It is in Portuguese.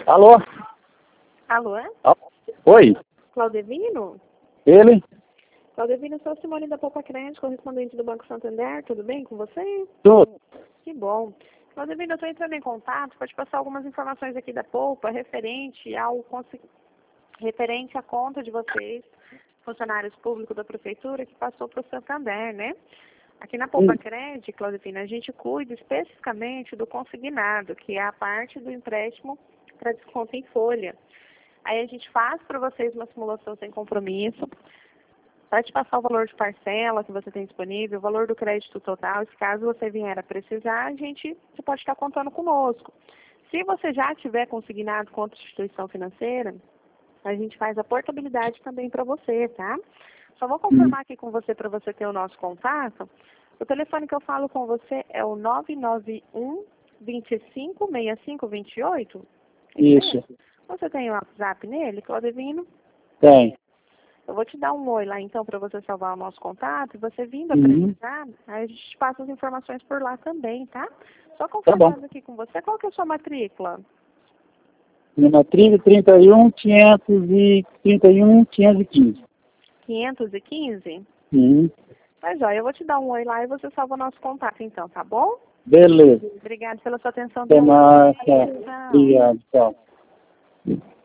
Alô? Alô? Oi, Claudevino? ele? Claudevino, sou Simone da Poupa Crédito, correspondente do Banco Santander. Tudo bem com você? Tudo. Que bom. Claudevino, eu estou entrando em contato para te passar algumas informações aqui da Poupa referente à conta de vocês, funcionários públicos da Prefeitura, que passou para o Santander, né? Aqui na Poupa Crédito, Claudevino, a gente cuida especificamente do consignado, que é a parte do empréstimo para desconto em folha. Aí a gente faz para vocês uma simulação sem compromisso, vai te passar o valor de parcela que você tem disponível, o valor do crédito total, e se caso você vier a precisar, você pode estar contando conosco. Se você já tiver consignado com outra instituição financeira, a gente faz a portabilidade também para você, tá? Só vou confirmar aqui com você para você ter o nosso contato. O telefone que eu falo com você é o 991 25 65 28? Isso. Você tem o WhatsApp nele, Claudevino? Tem. Eu vou te dar um oi lá então para você salvar o nosso contato e você vindo a precisar, aí a gente te passa as informações por lá também, tá? Só confirmando aqui com você, qual que é a sua matrícula? Minha matrícula 31.515. 515? Uhum. Mas ó, eu vou te dar um oi lá e você salva o nosso contato então, tá bom? Beleza. Obrigada pela sua atenção. Até mais. Tchau. Obrigado. Tchau.